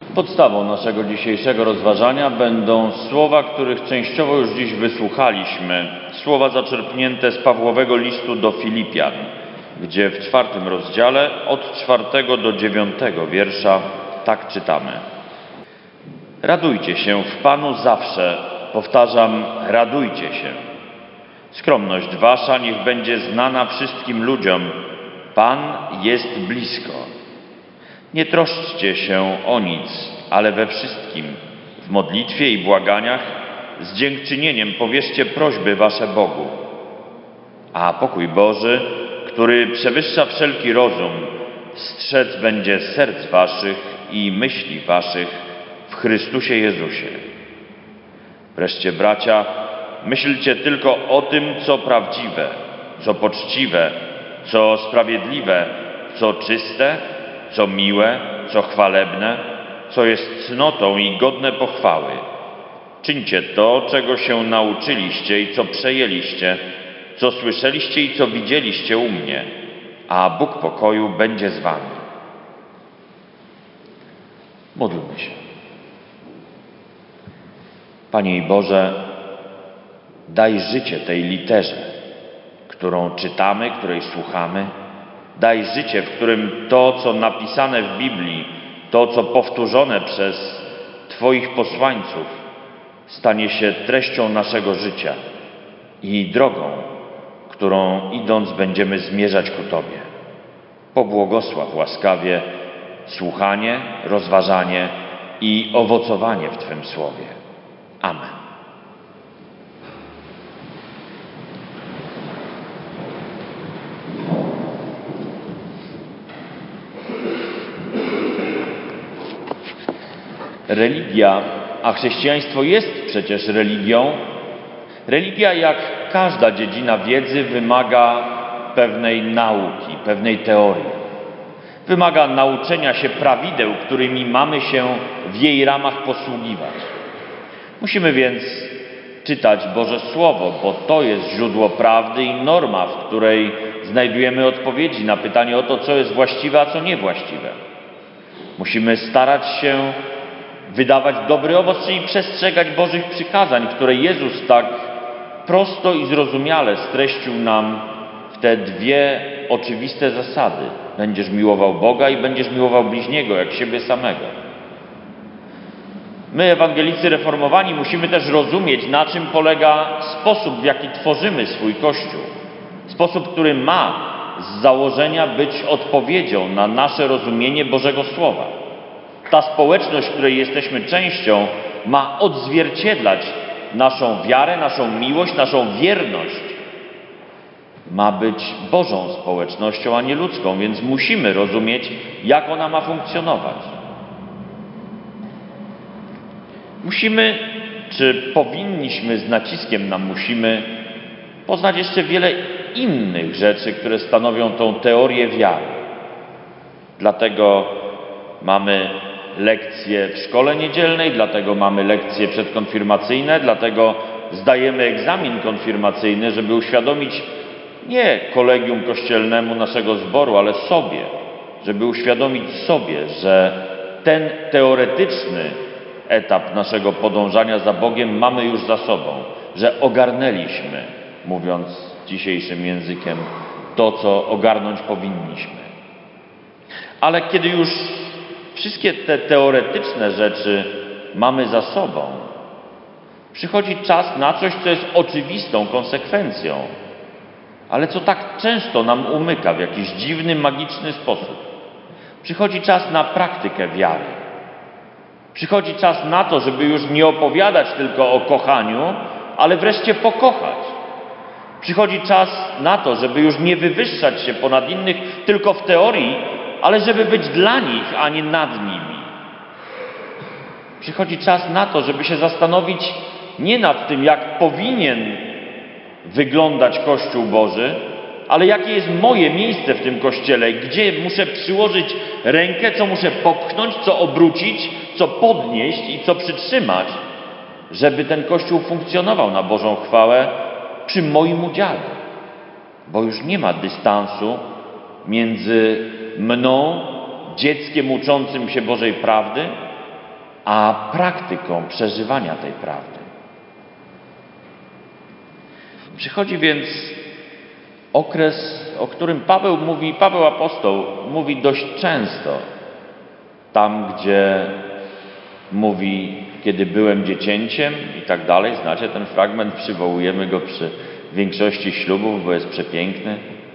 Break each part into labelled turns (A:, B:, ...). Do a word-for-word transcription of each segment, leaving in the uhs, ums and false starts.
A: Podstawą naszego dzisiejszego rozważania będą słowa, których częściowo już dziś wysłuchaliśmy. Słowa zaczerpnięte z Pawłowego listu do Filipian, gdzie w czwartym rozdziale od czwartego do dziewiątego wiersza tak czytamy. Radujcie się w Panu zawsze, powtarzam, radujcie się. Skromność wasza niech będzie znana wszystkim ludziom. Pan jest blisko. Nie troszczcie się o nic, ale we wszystkim, w modlitwie i błaganiach, z dziękczynieniem powierzcie prośby wasze Bogu. A pokój Boży, który przewyższa wszelki rozum, strzec będzie serc waszych i myśli waszych w Chrystusie Jezusie. Wreszcie, bracia, myślcie tylko o tym, co prawdziwe, co poczciwe, co sprawiedliwe, co czyste, co miłe, co chwalebne, co jest cnotą i godne pochwały. Czyńcie to, czego się nauczyliście i co przejęliście, co słyszeliście i co widzieliście u mnie, a Bóg pokoju będzie z wami. Módlmy się. Panie i Boże, daj życie tej literze, którą czytamy, której słuchamy. Daj życie, w którym to, co napisane w Biblii, to, co powtórzone przez Twoich posłańców, stanie się treścią naszego życia i drogą, którą idąc będziemy zmierzać ku Tobie. Pobłogosław łaskawie słuchanie, rozważanie i owocowanie w Twym Słowie. Amen. Religia, a chrześcijaństwo jest przecież religią, religia jak każda dziedzina wiedzy wymaga pewnej nauki, pewnej teorii. Wymaga nauczenia się prawideł, którymi mamy się w jej ramach posługiwać. Musimy więc czytać Boże Słowo, bo to jest źródło prawdy i norma, w której znajdujemy odpowiedzi na pytanie o to, co jest właściwe, a co niewłaściwe. Musimy starać się wydawać dobry owoc, czyli przestrzegać Bożych przykazań, które Jezus tak prosto i zrozumiale streścił nam w te dwie oczywiste zasady. Będziesz miłował Boga i będziesz miłował bliźniego jak siebie samego. My, ewangelicy reformowani, musimy też rozumieć, na czym polega sposób, w jaki tworzymy swój Kościół. Sposób, który ma z założenia być odpowiedzią na nasze rozumienie Bożego Słowa. Ta społeczność, której jesteśmy częścią, ma odzwierciedlać naszą wiarę, naszą miłość, naszą wierność. Ma być Bożą społecznością, a nie ludzką, więc musimy rozumieć, jak ona ma funkcjonować. Musimy, czy powinniśmy, z naciskiem na musimy, poznać jeszcze wiele innych rzeczy, które stanowią tą teorię wiary. Dlatego mamy lekcje w szkole niedzielnej, dlatego mamy lekcje przedkonfirmacyjne, dlatego zdajemy egzamin konfirmacyjny, żeby uświadomić nie kolegium kościelnemu naszego zboru, ale sobie, żeby uświadomić sobie, że ten teoretyczny etap naszego podążania za Bogiem mamy już za sobą, że ogarnęliśmy, mówiąc dzisiejszym językiem, to, co ogarnąć powinniśmy. Ale kiedy już wszystkie te teoretyczne rzeczy mamy za sobą, przychodzi czas na coś, co jest oczywistą konsekwencją, ale co tak często nam umyka w jakiś dziwny, magiczny sposób. Przychodzi czas na praktykę wiary. Przychodzi czas na to, żeby już nie opowiadać tylko o kochaniu, ale wreszcie pokochać. Przychodzi czas na to, żeby już nie wywyższać się ponad innych tylko w teorii, ale żeby być dla nich, a nie nad nimi. Przychodzi czas na to, żeby się zastanowić nie nad tym, jak powinien wyglądać Kościół Boży, ale jakie jest moje miejsce w tym Kościele, gdzie muszę przyłożyć rękę, co muszę popchnąć, co obrócić, co podnieść i co przytrzymać, żeby ten Kościół funkcjonował na Bożą chwałę przy moim udziale. Bo już nie ma dystansu między mną, dzieckiem uczącym się Bożej prawdy, a praktyką przeżywania tej prawdy. Przychodzi więc okres, o którym Paweł mówi, Paweł apostoł mówi dość często, tam gdzie mówi, kiedy byłem dziecięciem i tak dalej. Znacie ten fragment, przywołujemy go przy większości ślubów, bo jest przepiękny.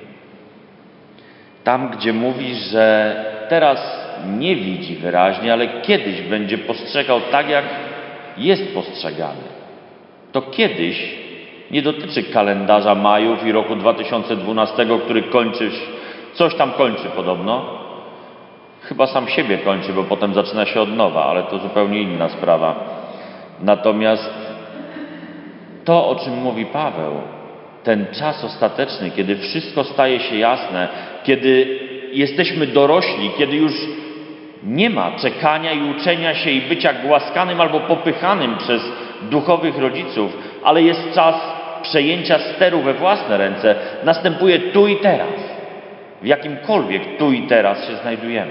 A: Tam, gdzie mówi, że teraz nie widzi wyraźnie, ale kiedyś będzie postrzegał tak, jak jest postrzegany. To kiedyś nie dotyczy kalendarza Majów i roku dwa tysiące dwunastego, który kończy, coś tam kończy podobno. Chyba sam siebie kończy, bo potem zaczyna się od nowa, ale to zupełnie inna sprawa. Natomiast to, o czym mówi Paweł, ten czas ostateczny, kiedy wszystko staje się jasne, kiedy jesteśmy dorośli, kiedy już nie ma czekania i uczenia się i bycia głaskanym albo popychanym przez duchowych rodziców, ale jest czas przejęcia steru we własne ręce, następuje tu i teraz, w jakimkolwiek tu i teraz się znajdujemy.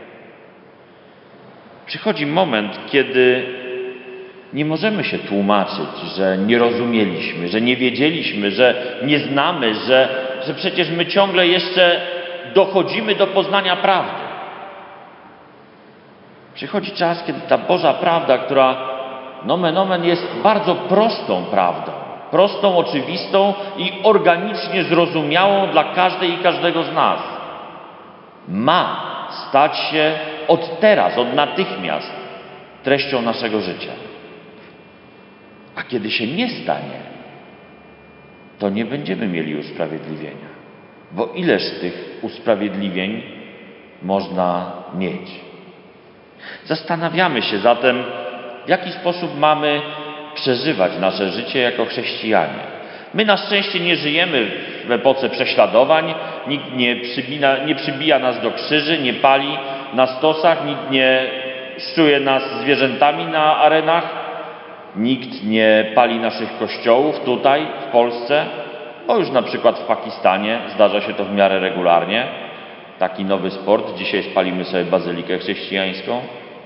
A: Przychodzi moment, kiedy nie możemy się tłumaczyć, że nie rozumieliśmy, że nie wiedzieliśmy, że nie znamy, że, że przecież my ciągle jeszcze dochodzimy do poznania prawdy. Przychodzi czas, kiedy ta Boża prawda, która nomen omen jest bardzo prostą prawdą, prostą, oczywistą i organicznie zrozumiałą dla każdej i każdego z nas, ma stać się od teraz, od natychmiast treścią naszego życia. A kiedy się nie stanie, to nie będziemy mieli usprawiedliwienia. Bo ileż tych usprawiedliwień można mieć? Zastanawiamy się zatem, w jaki sposób mamy przeżywać nasze życie jako chrześcijanie. My na szczęście nie żyjemy w epoce prześladowań, nikt nie przybija, nie przybija nas do krzyży, nie pali na stosach, nikt nie szczuje nas zwierzętami na arenach, nikt nie pali naszych kościołów tutaj w Polsce, bo już na przykład w Pakistanie zdarza się to w miarę regularnie. Taki nowy sport. Dzisiaj spalimy sobie bazylikę chrześcijańską.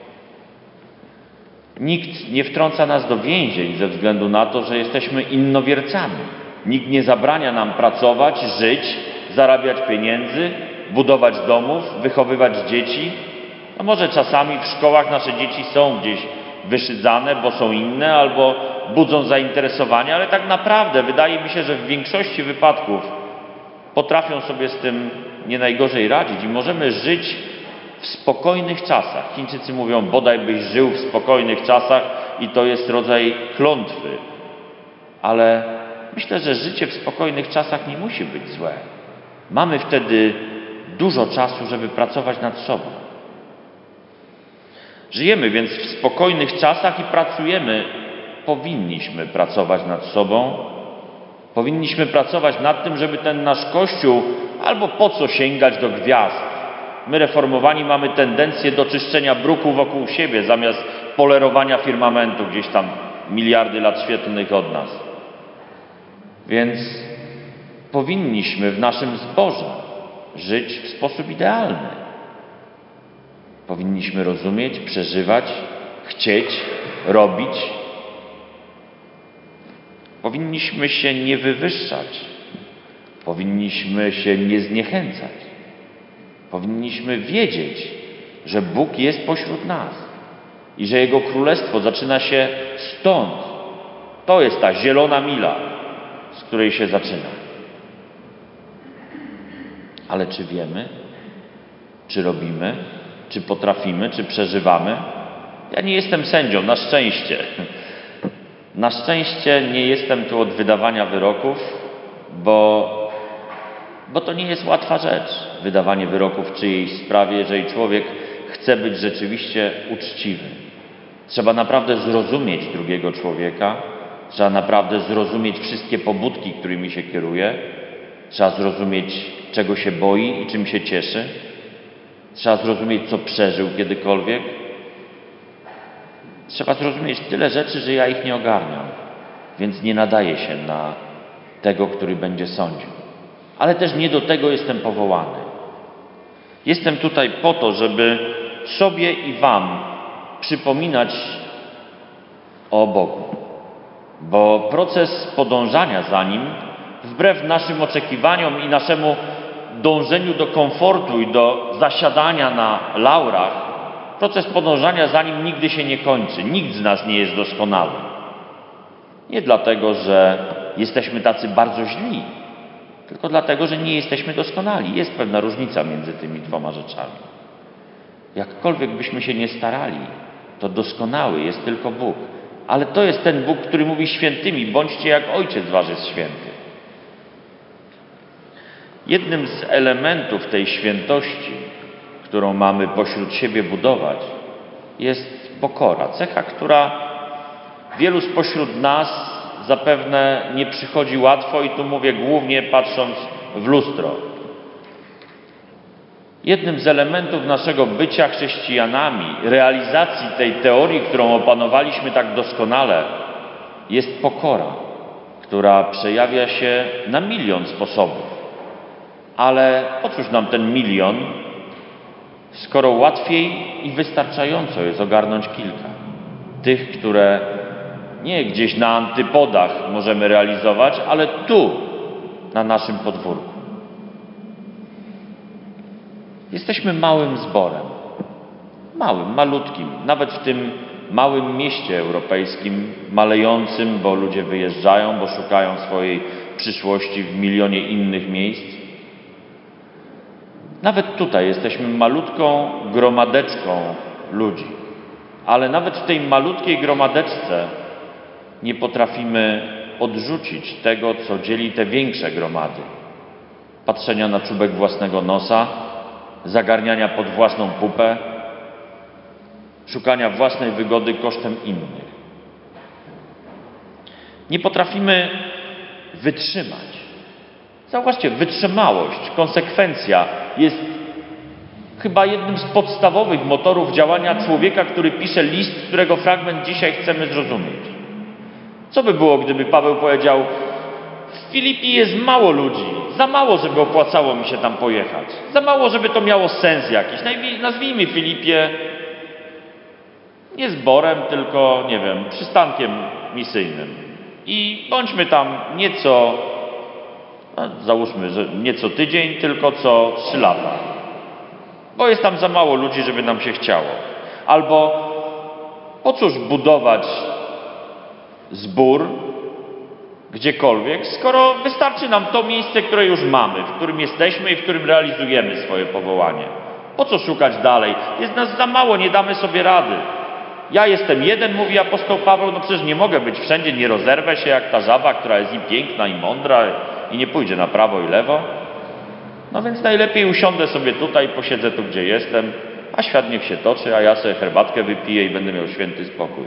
A: Nikt nie wtrąca nas do więzień ze względu na to, że jesteśmy innowiercami. Nikt nie zabrania nam pracować, żyć, zarabiać pieniędzy, budować domów, wychowywać dzieci. No może czasami w szkołach nasze dzieci są gdzieś wyszydzane, bo są inne, albo budzą zainteresowanie, ale tak naprawdę wydaje mi się, że w większości wypadków potrafią sobie z tym nie najgorzej radzić i możemy żyć w spokojnych czasach. Chińczycy mówią, bodaj byś żył w spokojnych czasach i to jest rodzaj klątwy. Ale myślę, że życie w spokojnych czasach nie musi być złe. Mamy wtedy dużo czasu, żeby pracować nad sobą. Żyjemy więc w spokojnych czasach i pracujemy. Powinniśmy pracować nad sobą. Powinniśmy pracować nad tym, żeby ten nasz Kościół, albo po co sięgać do gwiazd. My reformowani mamy tendencję do czyszczenia bruku wokół siebie, zamiast polerowania firmamentu gdzieś tam miliardy lat świetlnych od nas. Więc powinniśmy w naszym zborze żyć w sposób idealny. Powinniśmy rozumieć, przeżywać, chcieć, robić. Powinniśmy się nie wywyższać. Powinniśmy się nie zniechęcać. Powinniśmy wiedzieć, że Bóg jest pośród nas i że Jego Królestwo zaczyna się stąd. To jest ta zielona mila, z której się zaczyna. Ale czy wiemy? Czy robimy? Czy potrafimy? Czy przeżywamy? Ja nie jestem sędzią, na szczęście. Na szczęście nie jestem tu od wydawania wyroków, bo, bo to nie jest łatwa rzecz, wydawanie wyroków w czyjejś sprawie, jeżeli człowiek chce być rzeczywiście uczciwy. Trzeba naprawdę zrozumieć drugiego człowieka, trzeba naprawdę zrozumieć wszystkie pobudki, którymi się kieruje, trzeba zrozumieć, czego się boi i czym się cieszy, trzeba zrozumieć, co przeżył kiedykolwiek. Trzeba zrozumieć tyle rzeczy, że ja ich nie ogarniam, więc nie nadaję się na tego, który będzie sądził. Ale też nie do tego jestem powołany. Jestem tutaj po to, żeby sobie i wam przypominać o Bogu, bo proces podążania za Nim, wbrew naszym oczekiwaniom i naszemu dążeniu do komfortu i do zasiadania na laurach, proces podążania za Nim nigdy się nie kończy. Nikt z nas nie jest doskonały. Nie dlatego, że jesteśmy tacy bardzo źli, tylko dlatego, że nie jesteśmy doskonali. Jest pewna różnica między tymi dwoma rzeczami. Jakkolwiek byśmy się nie starali, to doskonały jest tylko Bóg. Ale to jest ten Bóg, który mówi świętymi, bądźcie jak Ojciec Wasz jest święty. Jednym z elementów tej świętości, którą mamy pośród siebie budować, jest pokora. Cecha, która wielu spośród nas zapewne nie przychodzi łatwo i tu mówię głównie patrząc w lustro. Jednym z elementów naszego bycia chrześcijanami, realizacji tej teorii, którą opanowaliśmy tak doskonale, jest pokora, która przejawia się na milion sposobów. Ale po cóż nam ten milion, skoro łatwiej i wystarczająco jest ogarnąć kilka. Tych, które nie gdzieś na antypodach możemy realizować, ale tu, na naszym podwórku. Jesteśmy małym zborem. Małym, malutkim. Nawet w tym małym mieście europejskim, malejącym, bo ludzie wyjeżdżają, bo szukają swojej przyszłości w milionie innych miejsc. Nawet tutaj jesteśmy malutką gromadeczką ludzi. Ale nawet w tej malutkiej gromadeczce nie potrafimy odrzucić tego, co dzieli te większe gromady. Patrzenia na czubek własnego nosa, zagarniania pod własną pupę, szukania własnej wygody kosztem innych. Nie potrafimy wytrzymać. Zauważcie, wytrzymałość, konsekwencja jest chyba jednym z podstawowych motorów działania człowieka, który pisze list, którego fragment dzisiaj chcemy zrozumieć. Co by było, gdyby Paweł powiedział: w Filipii jest mało ludzi, za mało, żeby opłacało mi się tam pojechać, za mało, żeby to miało sens jakiś. Nazwijmy Filipię nie zborem, tylko, nie wiem, przystankiem misyjnym. I bądźmy tam nieco, no, załóżmy, że nieco tydzień, tylko co trzy lata. Bo jest tam za mało ludzi, żeby nam się chciało. Albo po cóż budować zbór gdziekolwiek, skoro wystarczy nam to miejsce, które już mamy, w którym jesteśmy i w którym realizujemy swoje powołanie. Po co szukać dalej? Jest nas za mało, nie damy sobie rady. Ja jestem jeden, mówi apostoł Paweł, no przecież nie mogę być wszędzie, nie rozerwę się jak ta żaba, która jest i piękna, i mądra, i nie pójdzie na prawo i lewo. No więc najlepiej usiądę sobie tutaj, posiedzę tu, gdzie jestem, a świat niech się toczy, a ja sobie herbatkę wypiję i będę miał święty spokój.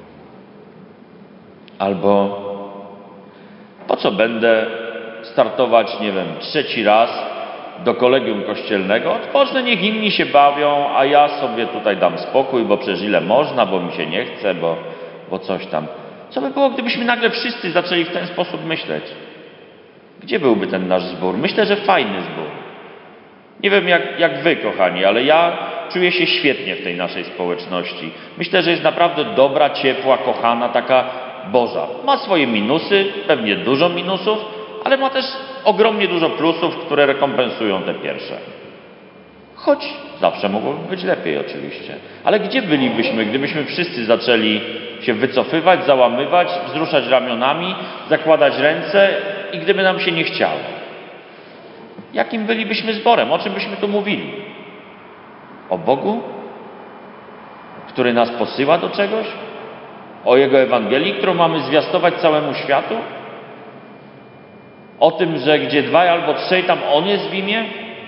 A: Albo po co będę startować, nie wiem, trzeci raz do kolegium kościelnego? Odpocznę, niech inni się bawią, a ja sobie tutaj dam spokój, bo przecież ile można, bo mi się nie chce, bo, bo coś tam. Co by było, gdybyśmy nagle wszyscy zaczęli w ten sposób myśleć? Gdzie byłby ten nasz zbór? Myślę, że fajny zbór. Nie wiem jak, jak wy, kochani, ale ja czuję się świetnie w tej naszej społeczności. Myślę, że jest naprawdę dobra, ciepła, kochana, taka Boża. Ma swoje minusy, pewnie dużo minusów, ale ma też ogromnie dużo plusów, które rekompensują te pierwsze. Choć zawsze mogłoby być lepiej oczywiście. Ale gdzie bylibyśmy, gdybyśmy wszyscy zaczęli się wycofywać, załamywać, wzruszać ramionami, zakładać ręce i gdyby nam się nie chciało? Jakim bylibyśmy zborem? O czym byśmy tu mówili? O Bogu? Który nas posyła do czegoś? O Jego Ewangelii, którą mamy zwiastować całemu światu? O tym, że gdzie dwaj albo trzej, tam On jest w imię?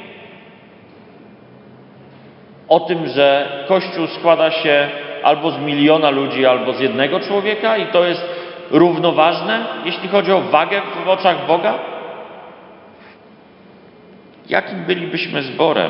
A: O tym, że Kościół składa się albo z miliona ludzi, albo z jednego człowieka i to jest równoważne, jeśli chodzi o wagę w oczach Boga? Jakim bylibyśmy zborem,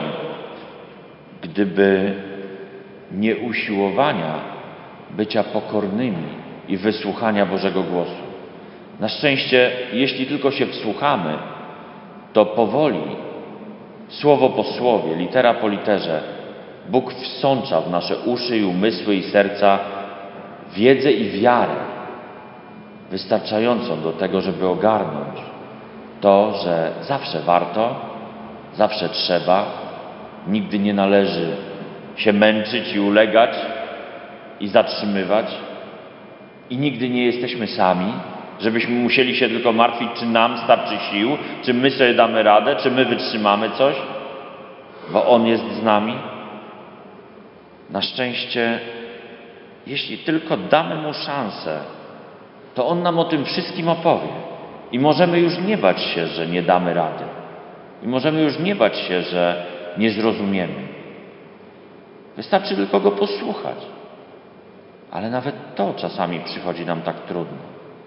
A: gdyby nie usiłowania bycia pokornymi i wysłuchania Bożego głosu? Na szczęście, jeśli tylko się wsłuchamy, to powoli, słowo po słowie, litera po literze, Bóg wsącza w nasze uszy i umysły i serca wiedzę i wiarę wystarczającą do tego, żeby ogarnąć to, że zawsze warto, zawsze trzeba, nigdy nie należy się męczyć i ulegać i zatrzymywać i nigdy nie jesteśmy sami, żebyśmy musieli się tylko martwić, czy nam starczy sił, czy my sobie damy radę, czy my wytrzymamy coś, bo On jest z nami. Na szczęście, jeśli tylko damy Mu szansę, to On nam o tym wszystkim opowie i możemy już nie bać się, że nie damy rady. I możemy już nie bać się, że nie zrozumiemy. Wystarczy tylko Go posłuchać. Ale nawet to czasami przychodzi nam tak trudno.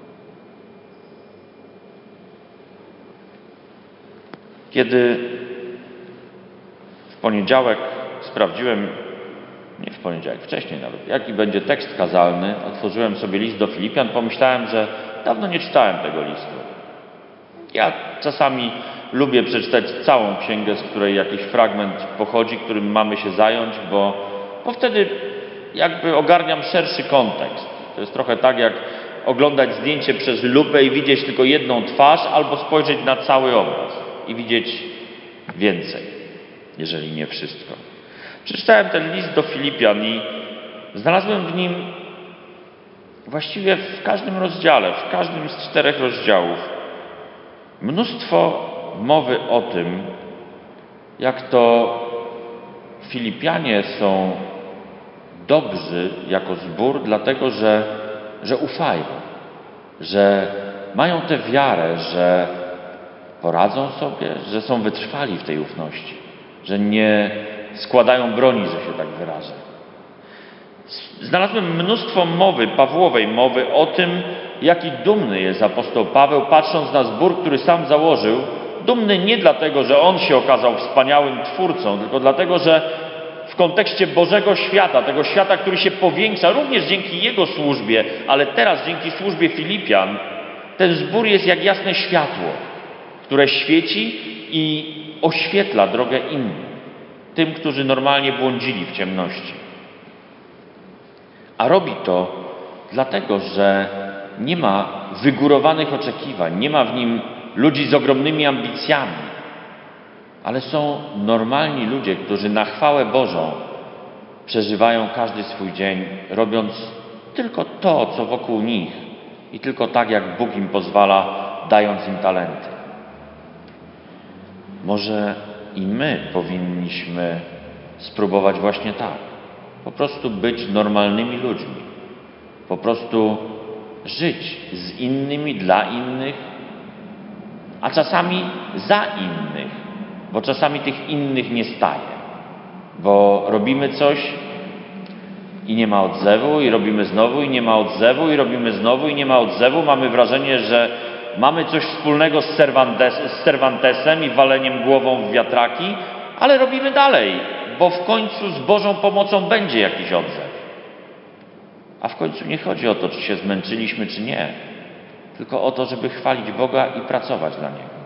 A: Kiedy w poniedziałek sprawdziłem, nie w poniedziałek, wcześniej nawet, jaki będzie tekst kazalny, otworzyłem sobie list do Filipian, pomyślałem, że dawno nie czytałem tego listu. Ja czasami lubię przeczytać całą księgę, z której jakiś fragment pochodzi, którym mamy się zająć, bo, bo wtedy jakby ogarniam szerszy kontekst. To jest trochę tak, jak oglądać zdjęcie przez lupę i widzieć tylko jedną twarz, albo spojrzeć na cały obraz i widzieć więcej, jeżeli nie wszystko. Przeczytałem ten list do Filipian i znalazłem w nim właściwie w każdym rozdziale, w każdym z czterech rozdziałów mnóstwo mowy o tym, jak to Filipianie są dobrzy jako zbór, dlatego że, że ufają, że mają tę wiarę, że poradzą sobie, że są wytrwali w tej ufności, że nie składają broni, że się tak wyrażę. Znalazłem mnóstwo mowy, Pawłowej mowy o tym, jaki dumny jest apostoł Paweł, patrząc na zbór, który sam założył. Dumny nie dlatego, że on się okazał wspaniałym twórcą, tylko dlatego, że w kontekście Bożego świata, tego świata, który się powiększa, również dzięki jego służbie, ale teraz dzięki służbie Filipian, ten zbór jest jak jasne światło, które świeci i oświetla drogę innym, tym, którzy normalnie błądzili w ciemności. A robi to dlatego, że nie ma wygórowanych oczekiwań, nie ma w nim ludzi z ogromnymi ambicjami, ale są normalni ludzie, którzy na chwałę Bożą przeżywają każdy swój dzień, robiąc tylko to, co wokół nich i tylko tak, jak Bóg im pozwala, dając im talenty. Może i my powinniśmy spróbować właśnie tak. Po prostu być normalnymi ludźmi. Po prostu żyć z innymi, dla innych, a czasami za innych, bo czasami tych innych nie staje. Bo robimy coś i nie ma odzewu, i robimy znowu i nie ma odzewu, i robimy znowu i nie ma odzewu. Mamy wrażenie, że mamy coś wspólnego z, Cervantes, z Cervantesem i waleniem głową w wiatraki, ale robimy dalej, bo w końcu z Bożą pomocą będzie jakiś odzew. A w końcu nie chodzi o to, czy się zmęczyliśmy, czy nie, tylko o to, żeby chwalić Boga i pracować dla Niego.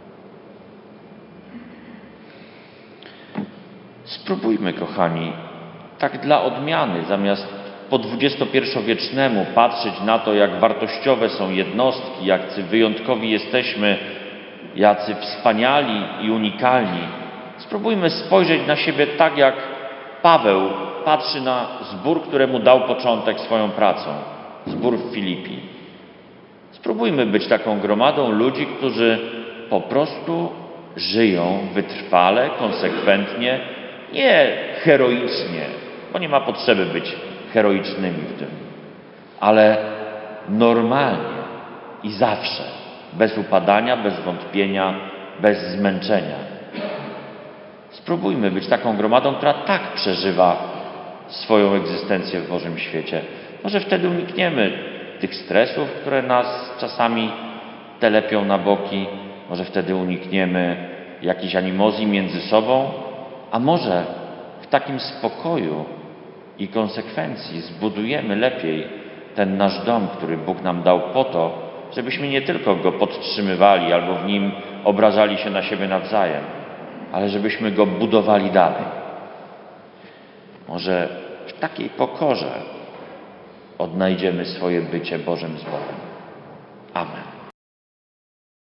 A: Spróbujmy, kochani, tak dla odmiany, zamiast po dwudziestopierwowiecznemu patrzeć na to, jak wartościowe są jednostki, jacy wyjątkowi jesteśmy, jacy wspaniali i unikalni, spróbujmy spojrzeć na siebie tak, jak Paweł patrzy na zbór, któremu dał początek swoją pracą, zbór w Filipii. Spróbujmy być taką gromadą ludzi, którzy po prostu żyją wytrwale, konsekwentnie, nie heroicznie, bo nie ma potrzeby być heroicznymi w tym, ale normalnie i zawsze, bez upadania, bez wątpienia, bez zmęczenia. Spróbujmy być taką gromadą, która tak przeżywa swoją egzystencję w Bożym świecie. Może wtedy unikniemy tych stresów, które nas czasami telepią na boki. Może wtedy unikniemy jakichś animozji między sobą, a może w takim spokoju i konsekwencji zbudujemy lepiej ten nasz dom, który Bóg nam dał po to, żebyśmy nie tylko go podtrzymywali albo w nim obrażali się na siebie nawzajem, ale żebyśmy go budowali dalej. Może w takiej pokorze odnajdziemy swoje bycie Bożym z Bogiem.